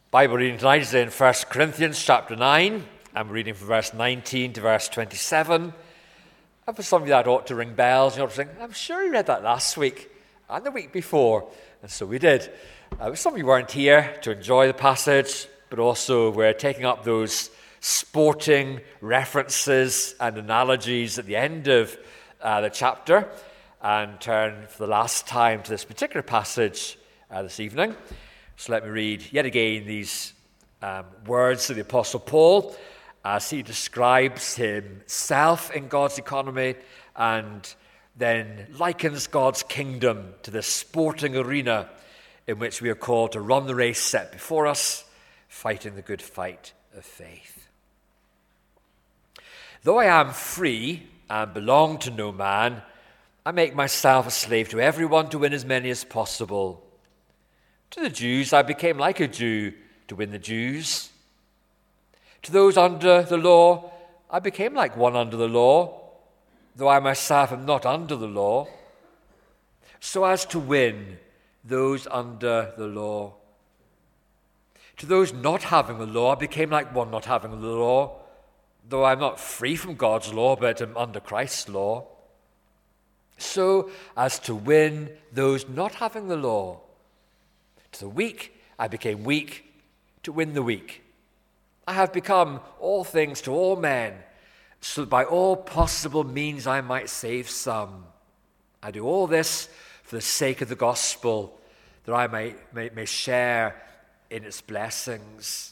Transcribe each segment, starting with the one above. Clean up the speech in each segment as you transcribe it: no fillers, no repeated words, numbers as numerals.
Bible reading tonight is in 1 Corinthians chapter 9. I'm reading from verse 19 to verse 27. And for some of you that ought to ring bells. You ought to think, I'm sure you read that last week and the week before. And so we did. Some of you weren't here to enjoy the passage, but also we're taking up those sporting references and analogies at the end of the chapter and turn for the last time to this particular passage this evening. So let me read yet again these words of the Apostle Paul as he describes himself in God's economy and then likens God's kingdom to the sporting arena in which we are called to run the race set before us, fighting the good fight of faith. Though I am free and belong to no man, I make myself a slave to everyone to win as many as possible. To the Jews, I became like a Jew to win the Jews. To those under the law, I became like one under the law, though I myself am not under the law, so as to win those under the law. To those not having the law, I became like one not having the law, though I'm not free from God's law, but am under Christ's law, so as to win those not having the law. To the weak, I became weak to win the weak. I have become all things to all men, so that by all possible means I might save some. I do all this for the sake of the gospel, that I may share in its blessings.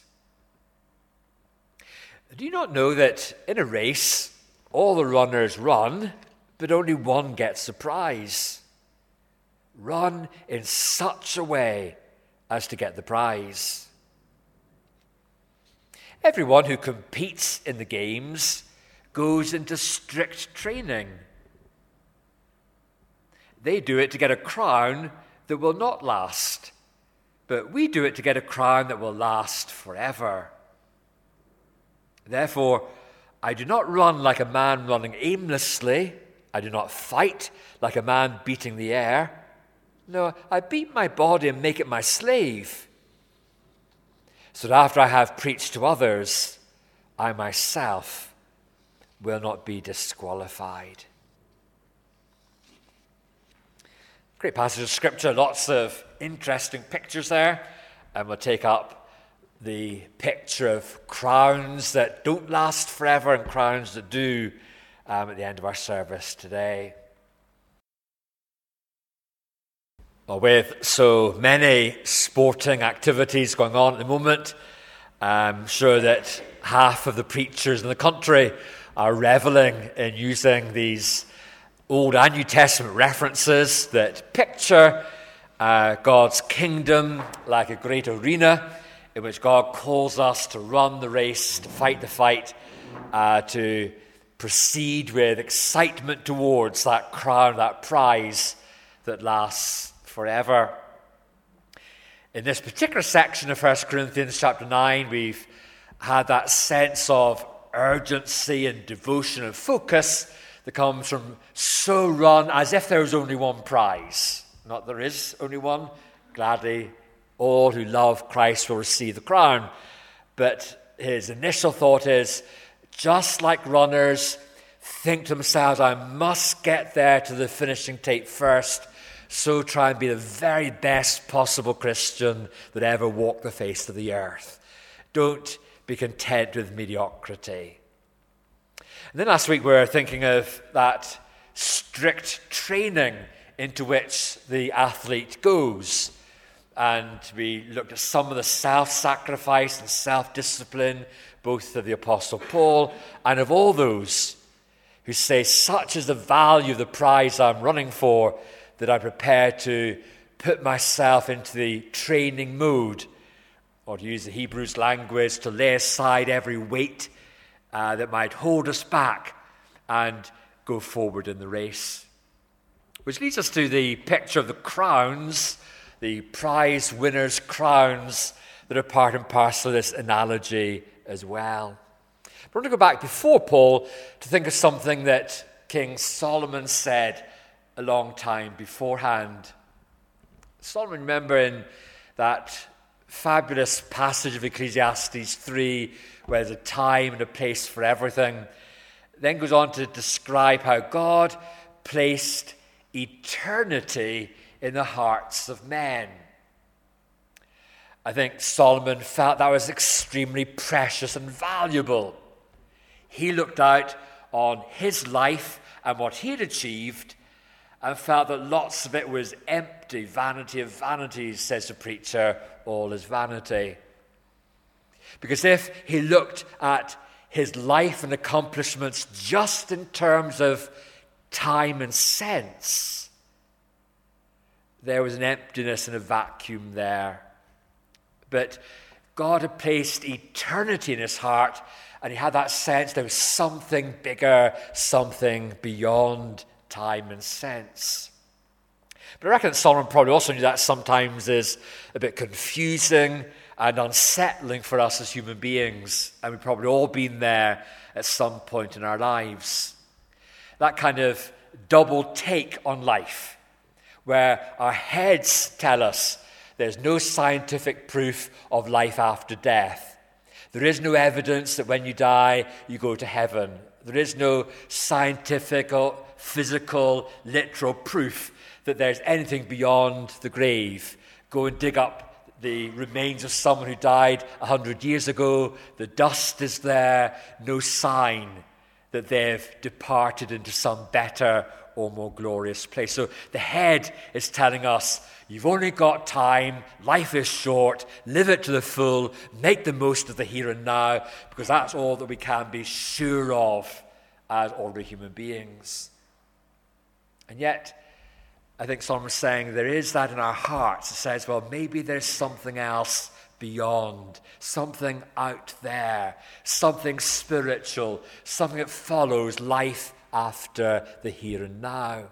Do you not know that in a race, all the runners run, but only one gets the prize? Run in such a way as to get the prize. Everyone who competes in the games goes into strict training. They do it to get a crown that will not last, but we do it to get a crown that will last forever. Therefore, I do not run like a man running aimlessly. I do not fight like a man beating the air. No, I beat my body and make it my slave, so that after I have preached to others, I myself will not be disqualified. Great passage of Scripture, lots of interesting pictures there, and we'll take up the picture of crowns that don't last forever and crowns that do at the end of our service today. Well, with so many sporting activities going on at the moment, I'm sure that half of the preachers in the country are reveling in using these Old and New Testament references that picture God's kingdom like a great arena in which God calls us to run the race, to fight the fight, to proceed with excitement towards that crown, that prize that lasts forever. In this particular section of 1 Corinthians chapter 9, we've had that sense of urgency and devotion and focus that comes from so run as if there was only one prize. Not there is only one. Gladly, all who love Christ will receive the crown. But his initial thought is, just like runners think to themselves, I must get there to the finishing tape first, so try and be the very best possible Christian that ever walked the face of the earth. Don't be content with mediocrity. And then last week we were thinking of that strict training into which the athlete goes. And we looked at some of the self-sacrifice and self-discipline, both of the Apostle Paul and of all those who say, such is the value of the prize I'm running for, that I'm prepared to put myself into the training mode, or to use the Hebrews language, to lay aside every weight that might hold us back and go forward in the race. Which leads us to the picture of the crowns, the prize winners' crowns that are part and parcel of this analogy as well. But I want to go back before Paul to think of something that King Solomon said a long time beforehand. Solomon, remember in that fabulous passage of Ecclesiastes 3, where there's a time and a place for everything, then goes on to describe how God placed eternity in the hearts of men. I think Solomon felt that was extremely precious and valuable. He looked out on his life and what he'd achieved and felt that lots of it was empty. Vanity of vanities, says the preacher, all is vanity. Because if he looked at his life and accomplishments just in terms of time and sense, there was an emptiness and a vacuum there. But God had placed eternity in his heart, and he had that sense there was something bigger, something beyond time and sense. But I reckon that Solomon probably also knew that sometimes is a bit confusing and unsettling for us as human beings, and we've probably all been there at some point in our lives. That kind of double take on life, where our heads tell us there's no scientific proof of life after death. There is no evidence that when you die, you go to heaven. There is no scientific or physical, literal proof that there's anything beyond the grave. Go and dig up the remains of someone who died 100 years ago. The dust is there, no sign that they've departed into some better or more glorious place. So the head is telling us, you've only got time, life is short, live it to the full, make the most of the here and now, because that's all that we can be sure of as ordinary human beings. And yet, I think Solomon's saying there is that in our hearts. It says, well, maybe there's something else beyond, something out there, something spiritual, something that follows life after the here and now.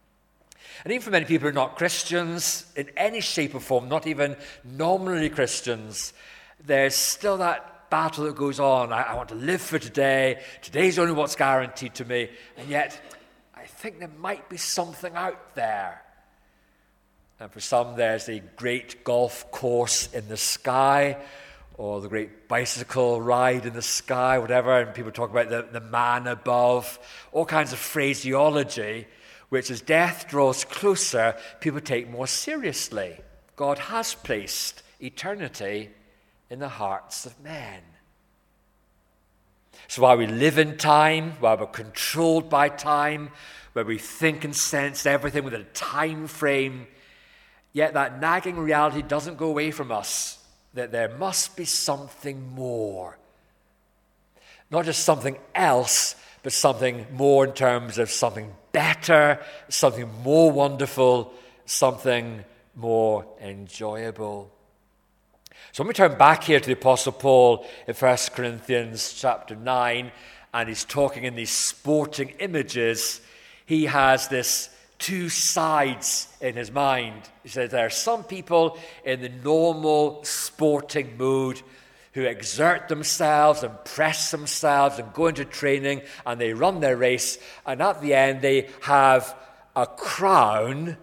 And even for many people who are not Christians in any shape or form, not even nominally Christians, there's still that battle that goes on. I want to live for today. Today's only what's guaranteed to me. And yet, I think there might be something out there. And for some, there's a great golf course in the sky, or the great bicycle ride in the sky, whatever. And people talk about the man above, all kinds of phraseology, which as death draws closer, people take more seriously. God has placed eternity in the hearts of men. So while we live in time, while we're controlled by time, where we think and sense everything within a time frame, yet that nagging reality doesn't go away from us, that there must be something more. Not just something else, but something more in terms of something better, something more wonderful, something more enjoyable. So when we turn back here to the Apostle Paul in 1 Corinthians chapter 9, and he's talking in these sporting images, he has this two sides in his mind. He says there are some people in the normal sporting mood who exert themselves and press themselves and go into training and they run their race, and at the end they have a crown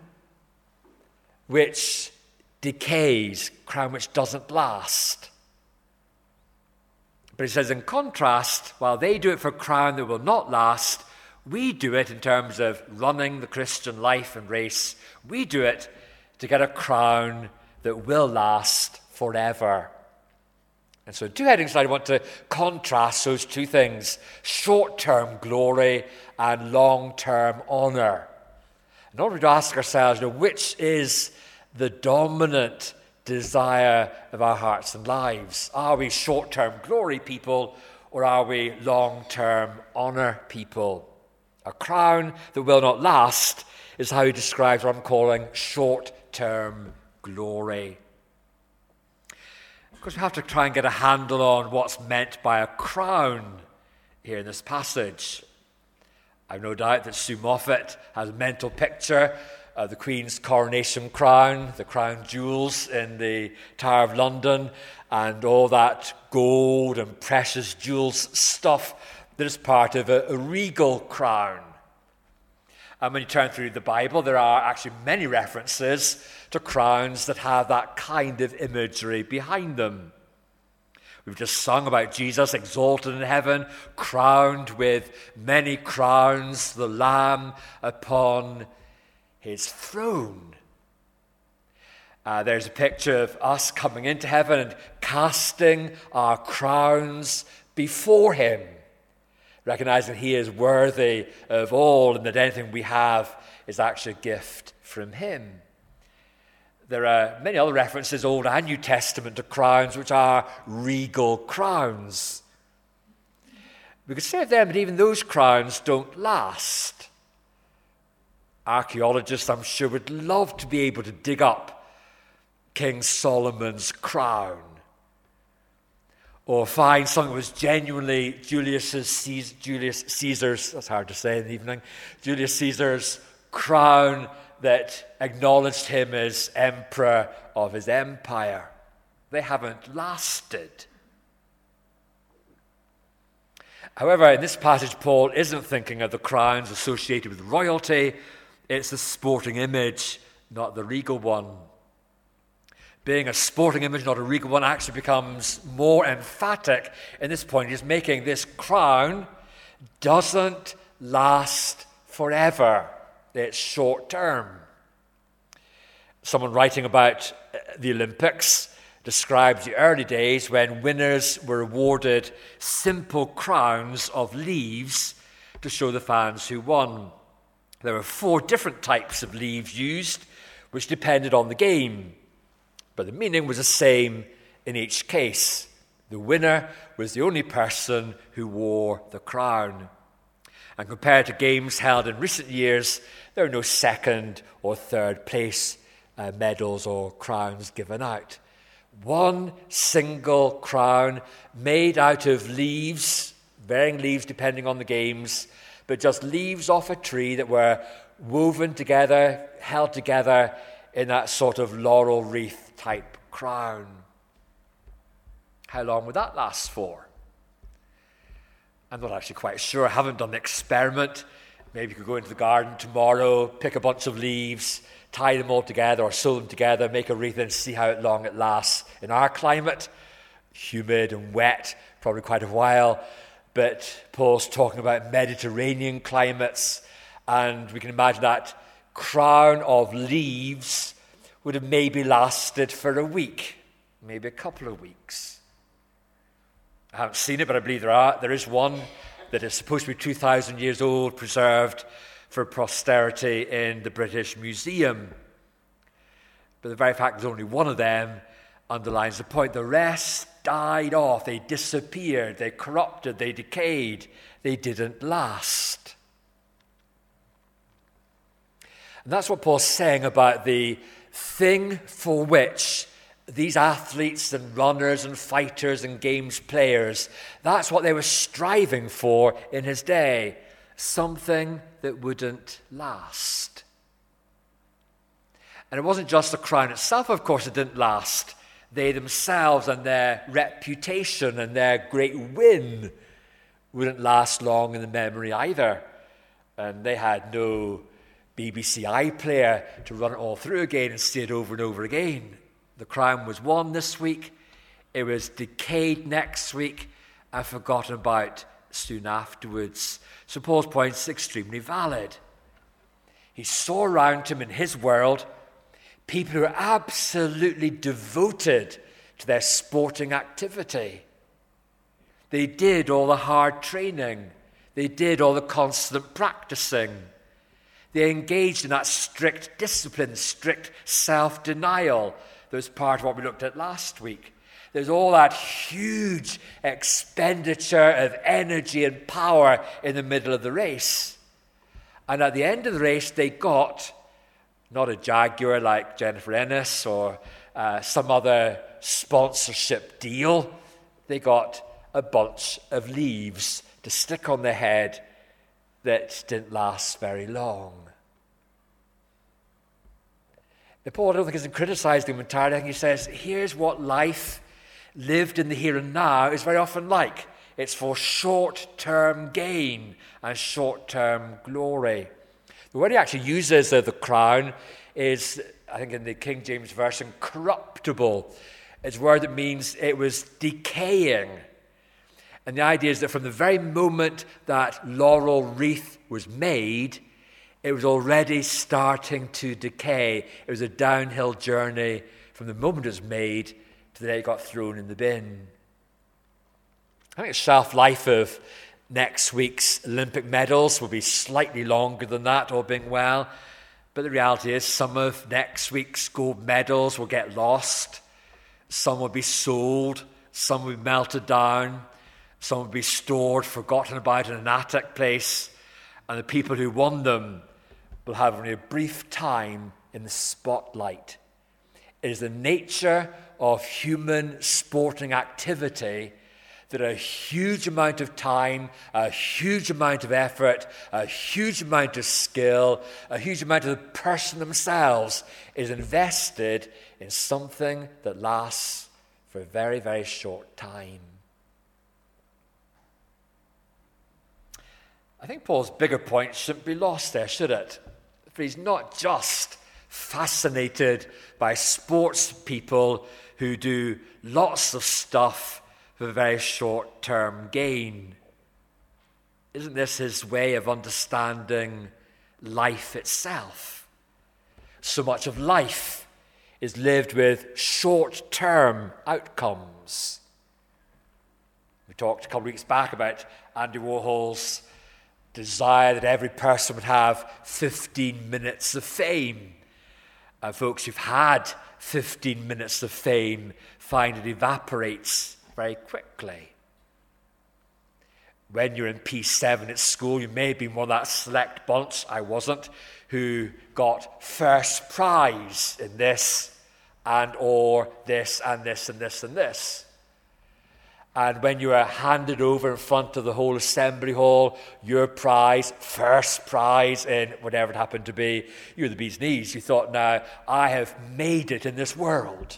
which decays, crown which doesn't last. But he says in contrast, while they do it for a crown that will not last, we do it in terms of running the Christian life and race. We do it to get a crown that will last forever. And so in two headings I want to contrast those two things, short-term glory and long-term honor. In order to ask ourselves, which is the dominant desire of our hearts and lives? Are we short-term glory people, or are we long-term honor people? A crown that will not last is how he describes what I'm calling short-term glory. Of course, we have to try and get a handle on what's meant by a crown here in this passage. I've no doubt that Sue Moffat has a mental picture of the Queen's coronation crown, the crown jewels in the Tower of London, and all that gold and precious jewels stuff that is part of a regal crown. And when you turn through the Bible, there are actually many references to crowns that have that kind of imagery behind them. We've just sung about Jesus exalted in heaven, crowned with many crowns, the Lamb upon his throne. There's a picture of us coming into heaven and casting our crowns before him, recognizing he is worthy of all and that anything we have is actually a gift from him. There are many other references, Old and New Testament, to crowns which are regal crowns. We could say of them that even those crowns don't last. Archaeologists, I'm sure, would love to be able to dig up King Solomon's crown, or find something that was genuinely Julius Caesar's, that's hard to say in the evening, Julius Caesar's crown that acknowledged him as emperor of his empire. They haven't lasted. However, in this passage, Paul isn't thinking of the crowns associated with royalty. It's the sporting image, not the regal one. Being a sporting image, not a regal one, actually becomes more emphatic in this point. He's making this crown doesn't last forever. It's short term. Someone writing about the Olympics describes the early days when winners were awarded simple crowns of leaves to show the fans who won. There were 4 different types of leaves used, which depended on the game. But the meaning was the same in each case. The winner was the only person who wore the crown. And compared to games held in recent years, there are no second or third place medals or crowns given out. One single crown made out of leaves, varying leaves depending on the games, but just leaves off a tree that were woven together, held together in that sort of laurel wreath type crown. How long would that last for? I'm not actually quite sure. I haven't done the experiment. Maybe you could go into the garden tomorrow, pick a bunch of leaves, tie them all together or sew them together, make a wreath and see how long it lasts. In our climate, humid and wet, probably quite a while. But Paul's talking about Mediterranean climates, and we can imagine that crown of leaves would have maybe lasted for a week, maybe a couple of weeks. I haven't seen it, but I believe there is one that is supposed to be 2,000 years old, preserved for posterity in the British Museum. But the very fact there's only one of them underlines the point. The rest died off, they disappeared, they corrupted, they decayed, they didn't last. And that's what Paul's saying about the thing for which these athletes and runners and fighters and games players, that's what they were striving for in his day. Something that wouldn't last. And it wasn't just the crown itself, of course, it didn't last. They themselves and their reputation and their great win wouldn't last long in the memory either. And they had no BBC iPlayer to run it all through again and see it over and over again. The crown was won this week, it was decayed next week and forgotten about soon afterwards. So Paul's point is extremely valid. He saw around him in his world people who are absolutely devoted to their sporting activity. They did all the hard training. They did all the constant practicing. They engaged in that strict discipline, strict self-denial. That was part of what we looked at last week. There's all that huge expenditure of energy and power in the middle of the race. And at the end of the race, they got not a Jaguar like Jennifer Ennis or some other sponsorship deal. They got a bunch of leaves to stick on their head that didn't last very long. Paul, I don't think, isn't criticizing them entirely. I think he says, here's what life lived in the here and now is very often like. It's for short-term gain and short-term glory. The word he actually uses of the crown is, I think in the King James Version, corruptible. It's a word that means it was decaying. And the idea is that from the very moment that laurel wreath was made, it was already starting to decay. It was a downhill journey from the moment it was made to the day it got thrown in the bin. I think the shelf life of next week's Olympic medals will be slightly longer than that, all being well. But the reality is some of next week's gold medals will get lost. Some will be sold. Some will be melted down. Some will be stored, forgotten about in an attic place. And the people who won them will have only a brief time in the spotlight. It is the nature of human sporting activity that a huge amount of time, a huge amount of effort, a huge amount of skill, a huge amount of the person themselves is invested in something that lasts for a very, very short time. I think Paul's bigger point shouldn't be lost there, should it? For he's not just fascinated by sports people who do lots of stuff for very short-term gain. Isn't this his way of understanding life itself? So much of life is lived with short-term outcomes. We talked a couple of weeks back about Andy Warhol's desire that every person would have 15 minutes of fame. And folks who've had 15 minutes of fame find it evaporates very quickly. When you're in P7 at school, you may have been one of that select bunch, I wasn't, who got first prize in this and or this and this and this and this. And when you were handed over in front of the whole assembly hall, your prize, first prize in whatever it happened to be, you were the bee's knees. You thought, now, I have made it in this world.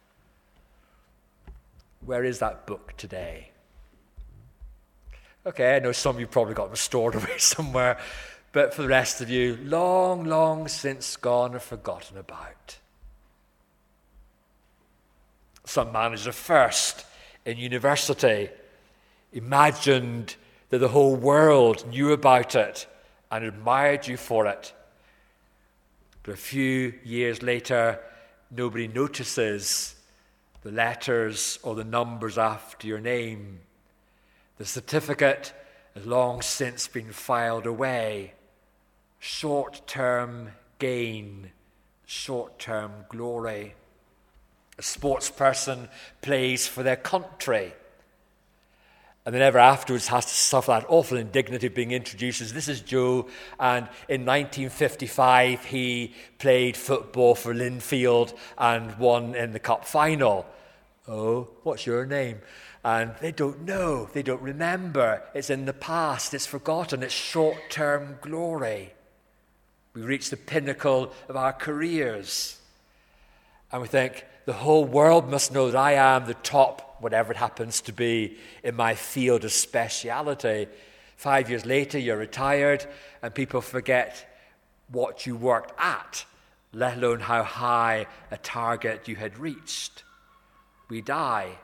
Where is that book today? Okay, I know some of you probably got them stored away somewhere, but for the rest of you, long, long since gone or forgotten about. Some manager first in university imagined that the whole world knew about it and admired you for it. But a few years later, nobody notices the letters or the numbers after your name. The certificate has long since been filed away. Short-term gain, short-term glory. A sports person plays for their country and then ever afterwards has to suffer that awful indignity of being introduced as this is Joe, and in 1955 he played football for Linfield and won in the cup final. Oh, what's your name? And they don't know, they don't remember. It's in the past, it's forgotten, it's short-term glory. We reach the pinnacle of our careers and we think, the whole world must know that I am the top, whatever it happens to be, in my field of speciality. 5 years later, you're retired, and people forget what you worked at, let alone how high a target you had reached. We die.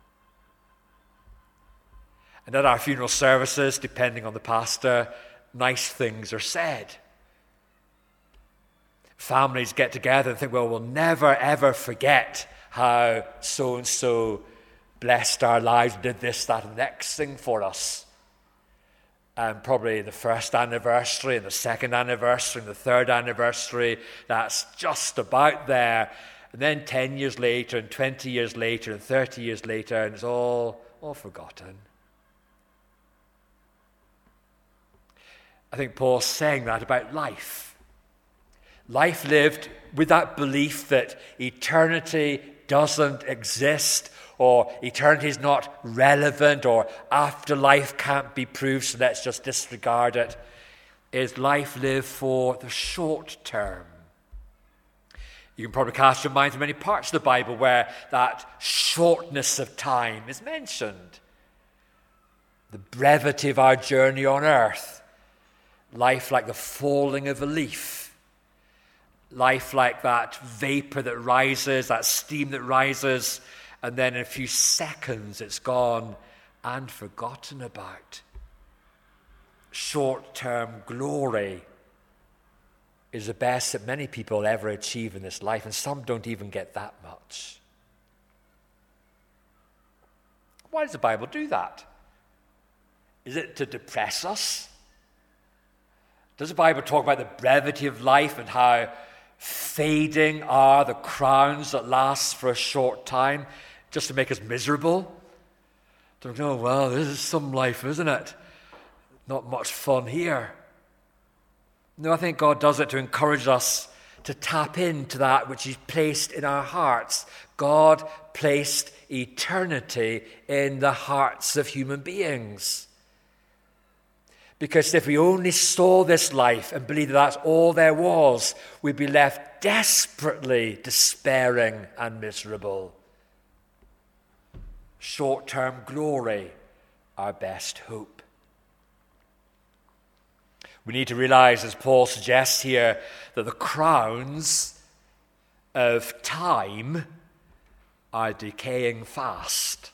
And at our funeral services, depending on the pastor, nice things are said. Families get together and think, well, we'll never, ever forget how so-and-so blessed our lives, did this, that, and the next thing for us. And probably the first anniversary and the second anniversary and the third anniversary, that's just about there. And then 10 years later and 20 years later and 30 years later, and it's all forgotten. I think Paul's saying that about life. Life lived with that belief that eternity doesn't exist, or eternity is not relevant, or afterlife can't be proved, so let's just disregard it. Is life lived for the short term? You can probably cast your mind to many parts of the Bible where that shortness of time is mentioned. The brevity of our journey on earth. life like the falling of a leaf, life like that vapor that rises, that steam that rises, and then in a few seconds it's gone and forgotten about. Short-term glory is the best that many people ever achieve in this life, and some don't even get that much. Why does the Bible do that? Is it to depress us? Does the Bible talk about the brevity of life and how fading are the crowns that last for a short time just to make us miserable? Don't know, well, this is some life, isn't it? Not much fun here. No, I think God does it to encourage us to tap into that which He's placed in our hearts. God placed eternity in the hearts of human beings. Because if we only saw this life and believed that that's all there was, we'd be left desperately despairing and miserable. Short-term glory, our best hope. We need to realize, as Paul suggests here, that the crowns of time are decaying fast.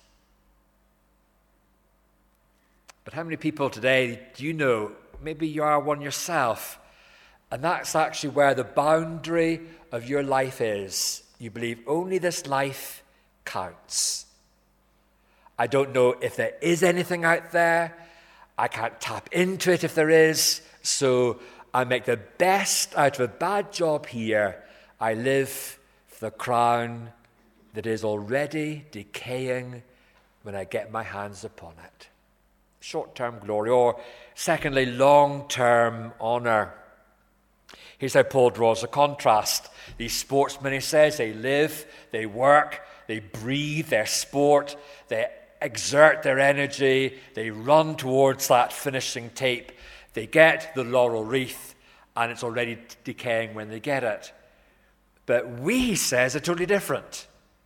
But how many people today do you know, maybe you are one yourself, and that's actually where the boundary of your life is. You believe only this life counts. I don't know if there is anything out there. I can't tap into it if there is. So I make the best out of a bad job here. I live for the crown that is already decaying when I get my hands upon it. Short-term glory, or secondly, long-term honor. Here's how Paul draws a contrast. These sportsmen, he says, they live, they work, they breathe their sport, they exert their energy, they run towards that finishing tape. They get the laurel wreath, and it's already decaying when they get it. But we, he says, are totally different.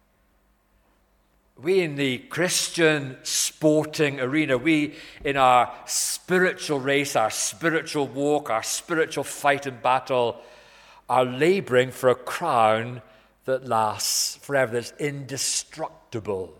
We in the Christian sporting arena, we in our spiritual race, our spiritual walk, our spiritual fight and battle, are laboring for a crown that lasts forever, that's indestructible.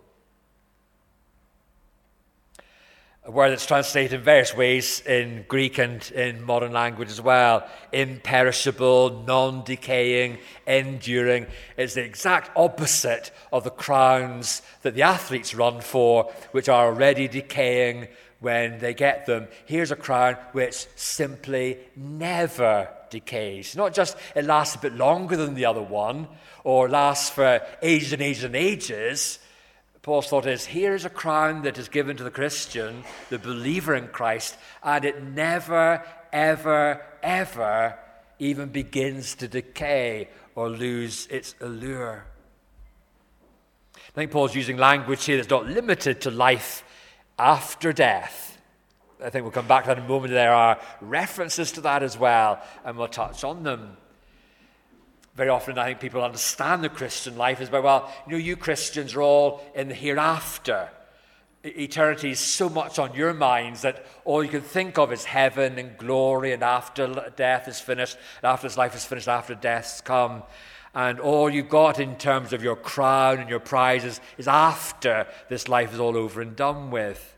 A word that's translated in various ways in Greek and in modern language as well. Imperishable, non-decaying, enduring. It's the exact opposite of the crowns that the athletes run for, which are already decaying when they get them. Here's a crown which simply never decays. Not just it lasts a bit longer than the other one, or lasts for ages and ages and ages. Paul's thought is, here's a crown that is given to the Christian, the believer in Christ, and it never, ever, ever even begins to decay or lose its allure. I think Paul's using language here that's not limited to life after death. I think we'll come back to that in a moment. There are references to that as well, and we'll touch on them. Very often I think people understand the Christian life as well, you Christians are all in the hereafter. Eternity is so much on your minds that all you can think of is heaven and glory, and after death is finished, and after this life is finished, after death's come. And all you've got in terms of your crown and your prizes is after this life is all over and done with.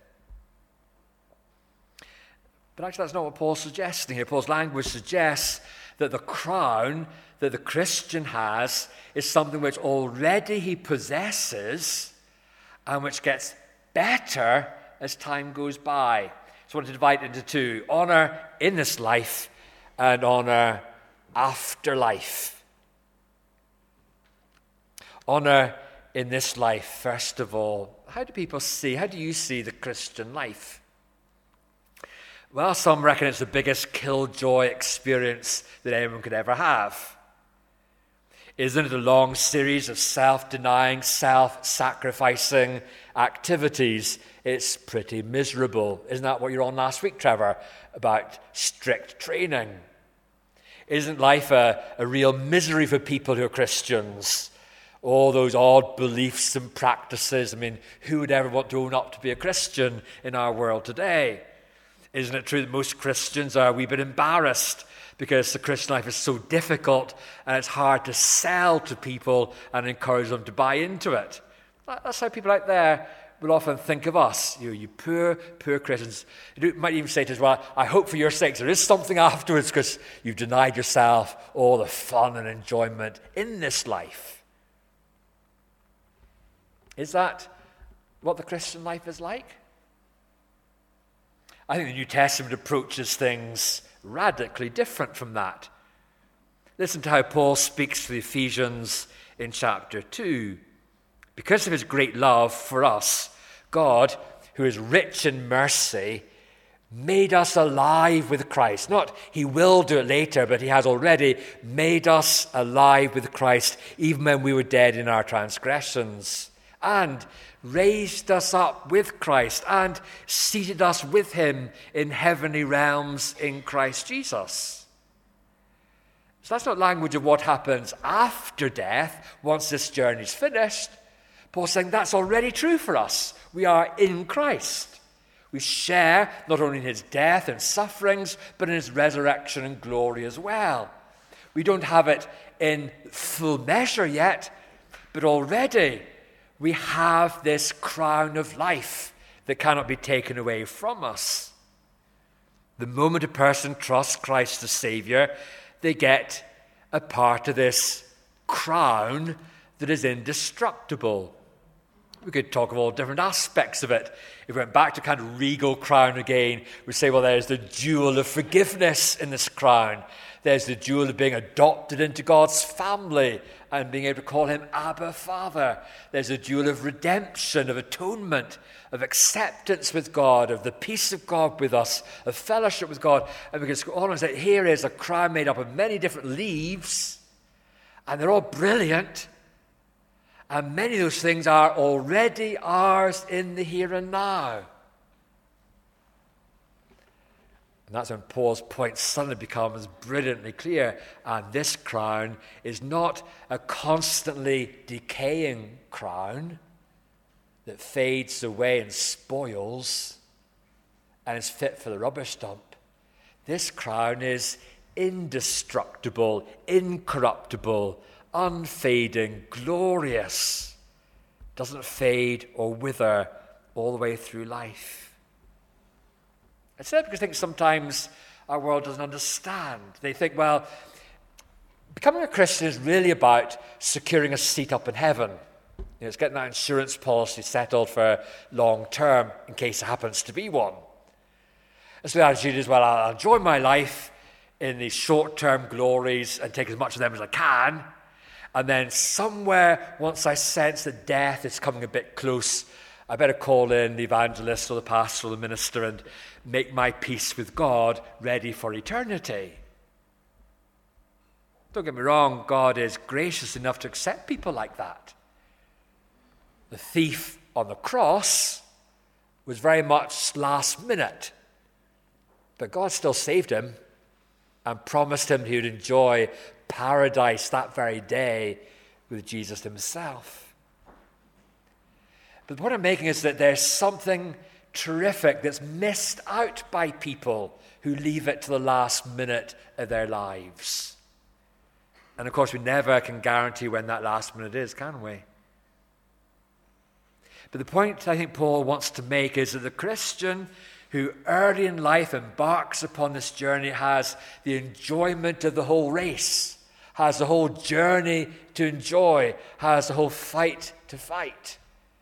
But actually that's not what Paul's suggesting here. Paul's language suggests that the crown that the Christian has is something which already he possesses and which gets better as time goes by. So I want to divide it into two: honor in this life and honor after life. Honor in this life, first of all. How do you see the Christian life? Well, some reckon it's the biggest killjoy experience that anyone could ever have. Isn't it a long series of self-denying, self-sacrificing activities? It's pretty miserable. Isn't that what you were on last week, Trevor, about strict training? Isn't life a real misery for people who are Christians? All those odd beliefs and practices. I mean, who would ever want to own up to be a Christian in our world today? Isn't it true that most Christians are a wee bit embarrassed because the Christian life is so difficult and it's hard to sell to people and encourage them to buy into it? That's how people out there will often think of us. You poor Christians. You might even say to us, well, I hope for your sakes there is something afterwards because you've denied yourself all the fun and enjoyment in this life. Is that what the Christian life is like? I think the New Testament approaches things radically different from that. Listen to how Paul speaks to the Ephesians in chapter 2. Because of his great love for us, God, who is rich in mercy, made us alive with Christ. Not he will do it later, but he has already made us alive with Christ, even when we were dead in our transgressions, and raised us up with Christ and seated us with him in heavenly realms in Christ Jesus. So that's not language of what happens after death, once this journey's finished. Paul's saying that's already true for us. We are in Christ. We share not only in his death and sufferings, but in his resurrection and glory as well. We don't have it in full measure yet, but already we have this crown of life that cannot be taken away from us. The moment a person trusts Christ as Savior, they get a part of this crown that is indestructible. We could talk of all different aspects of it. If we went back to kind of regal crown again, we'd say, well, there's the jewel of forgiveness in this crown. There's the jewel of being adopted into God's family and being able to call him Abba, Father. There's the jewel of redemption, of atonement, of acceptance with God, of the peace of God with us, of fellowship with God. And we can go on and say, here is a crown made up of many different leaves, and they're all brilliant. And many of those things are already ours in the here and now. And that's when Paul's point suddenly becomes brilliantly clear. And this crown is not a constantly decaying crown that fades away and spoils and is fit for the rubbish dump. This crown is indestructible, incorruptible, unfading, glorious, doesn't fade or wither all the way through life. It's not because I think sometimes our world doesn't understand. They think, well, becoming a Christian is really about securing a seat up in heaven. It's getting that insurance policy settled for long term in case it happens to be one. And so the attitude is, well, I'll enjoy my life in these short-term glories and take as much of them as I can. And then somewhere, once I sense that death is coming a bit close, I better call in the evangelist or the pastor or the minister and make my peace with God ready for eternity. Don't get me wrong, God is gracious enough to accept people like that. The thief on the cross was very much last minute, but God still saved him and promised him he would enjoy paradise that very day with Jesus himself. But the point I'm making is that there's something terrific that's missed out by people who leave it to the last minute of their lives. And of course, we never can guarantee when that last minute is, can we? But the point I think Paul wants to make is that the Christian who early in life embarks upon this journey has the enjoyment of the whole race, has the whole journey to enjoy, has the whole fight to fight.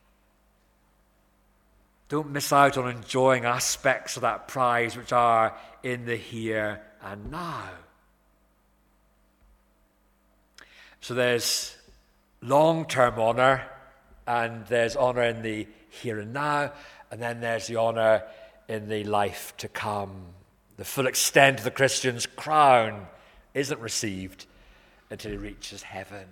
Don't miss out on enjoying aspects of that prize which are in the here and now. So there's long-term honor, and there's honor in the here and now, and then there's the honor in the life to come. The full extent of the Christian's crown isn't received until he reaches heaven.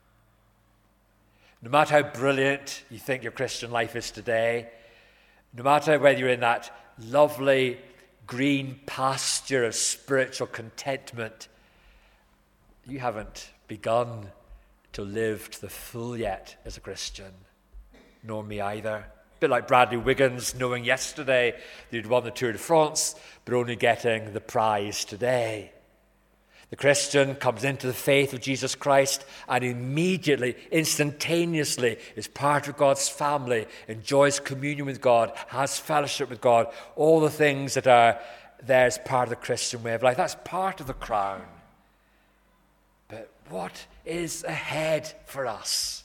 No matter how brilliant you think your Christian life is today, no matter whether you're in that lovely green pasture of spiritual contentment, you haven't begun to live to the full yet as a Christian, nor me either. bit like Bradley Wiggins knowing yesterday that he'd won the Tour de France, but only getting the prize today. The Christian comes into the faith of Jesus Christ and immediately, instantaneously, is part of God's family, enjoys communion with God, has fellowship with God, all the things that are there as part of the Christian way of life. That's part of the crown. But what is ahead for us?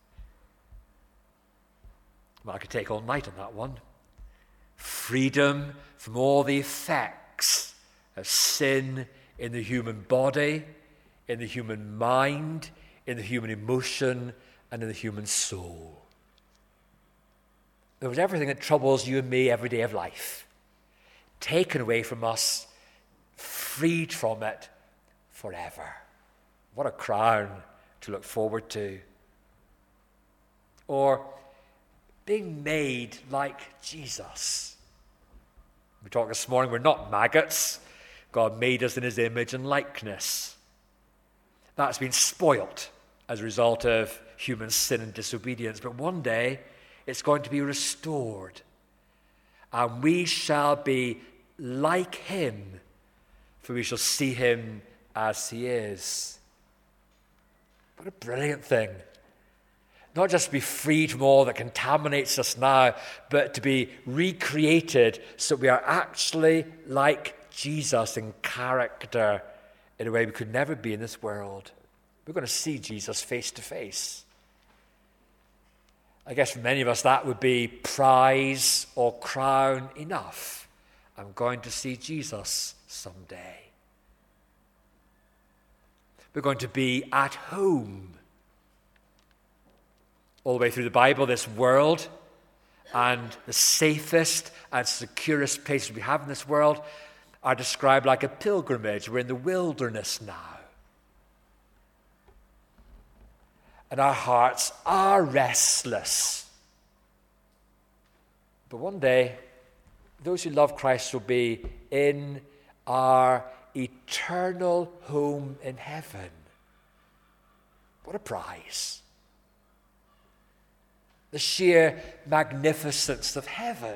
Well, I could take all night on that one. Freedom from all the effects of sin in the human body, in the human mind, in the human emotion, and in the human soul. There was everything that troubles you and me every day of life, taken away from us, freed from it forever. What a crown to look forward to. Or being made like Jesus. We talked this morning, we're not maggots. God made us in his image and likeness. That's been spoilt as a result of human sin and disobedience. But one day, it's going to be restored. And we shall be like him, for we shall see him as he is. What a brilliant thing. Not just to be freed from all that contaminates us now, but to be recreated so we are actually like Jesus in character in a way we could never be in this world. We're going to see Jesus face to face. I guess for many of us that would be prize or crown enough. I'm going to see Jesus someday. We're going to be at home. All the way through the Bible, this world and the safest and securest places we have in this world are described like a pilgrimage. We're in the wilderness now. And our hearts are restless. But one day, those who love Christ will be in our eternal home in heaven. What a prize. The sheer magnificence of heaven.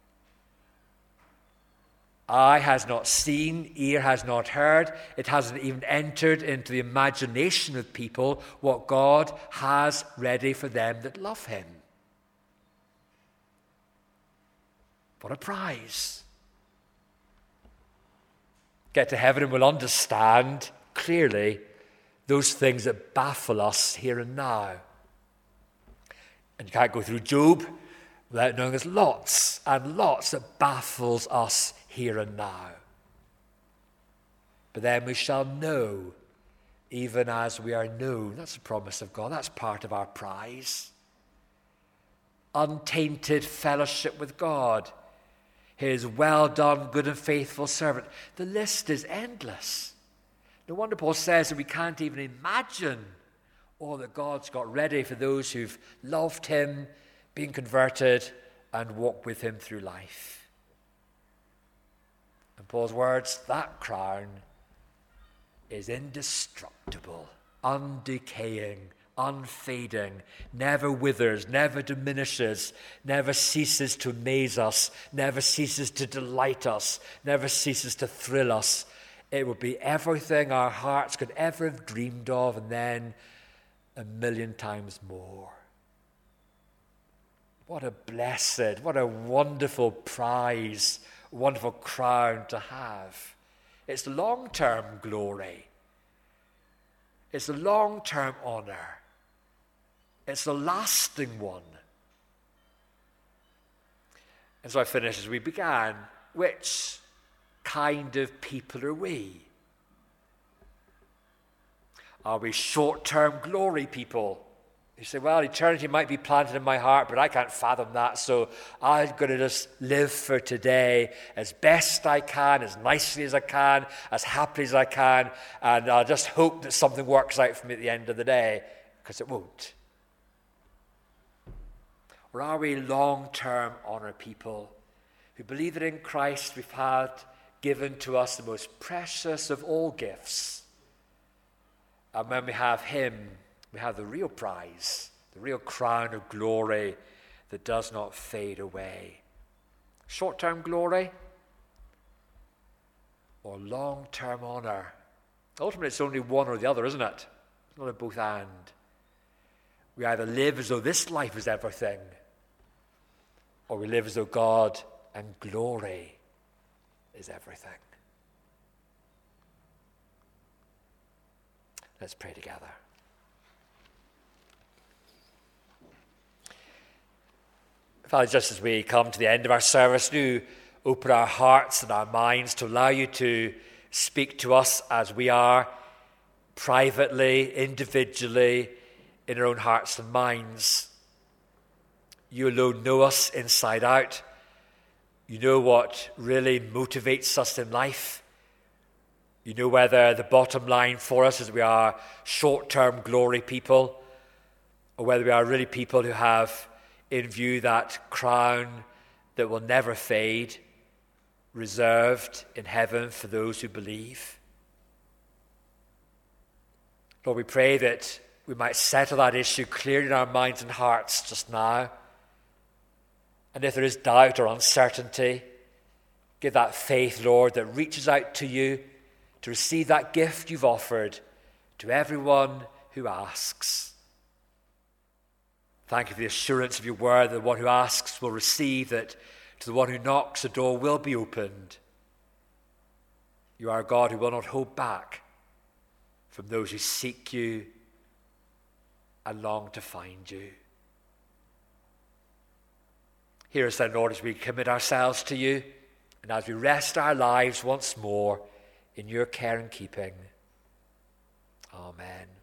Eye has not seen, ear has not heard, it hasn't even entered into the imagination of people what God has ready for them that love him. What a prize. Get to heaven and we'll understand clearly those things that baffle us here and now. And you can't go through Job without knowing there's lots and lots that baffles us here and now. But then we shall know, even as we are known. That's the promise of God. That's part of our prize. Untainted fellowship with God. His well done, good and faithful servant. The list is endless. No wonder Paul says that we can't even imagine all that God's got ready for those who've loved him, been converted, and walked with him through life. In Paul's words, that crown is indestructible, undecaying, unfading, never withers, never diminishes, never ceases to amaze us, never ceases to delight us, never ceases to thrill us. It will be everything our hearts could ever have dreamed of, and then 1,000,000 times more. What a blessed, what a wonderful prize, wonderful crown to have. It's long-term glory. It's a long-term honor. It's a lasting one. And so I finish as we began. Which kind of people are we? Are we short-term glory people? You say, well, eternity might be planted in my heart, but I can't fathom that, so I'm going to just live for today as best I can, as nicely as I can, as happily as I can, and I'll just hope that something works out for me at the end of the day, because it won't. Or are we long-term honor people who believe that in Christ we've had given to us the most precious of all gifts, and when we have him, we have the real prize, the real crown of glory that does not fade away. Short-term glory or long-term honor? Ultimately, it's only one or the other, isn't it? It's not a both and. We either live as though this life is everything, or we live as though God and glory is everything. Let's pray together. Father, just as we come to the end of our service, do open our hearts and our minds to allow you to speak to us as we are, privately, individually, in our own hearts and minds. You alone know us inside out. You know what really motivates us in life. You know whether the bottom line for us is we are short-term glory people, or whether we are really people who have in view that crown that will never fade, reserved in heaven for those who believe. Lord, we pray that we might settle that issue clearly in our minds and hearts just now. And if there is doubt or uncertainty, give that faith, Lord, that reaches out to you to receive that gift you've offered to everyone who asks. Thank you for the assurance of your word that the one who asks will receive, that to the one who knocks the door will be opened. You are a God who will not hold back from those who seek you and long to find you. Hear us then, Lord, as we commit ourselves to you and as we rest our lives once more in your care and keeping. Amen.